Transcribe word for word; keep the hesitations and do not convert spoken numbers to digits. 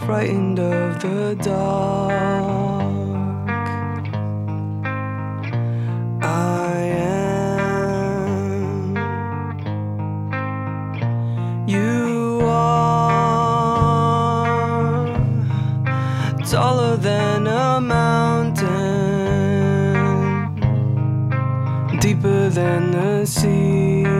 frightened of the dark. I am. You are taller than a mountain, deeper than the sea.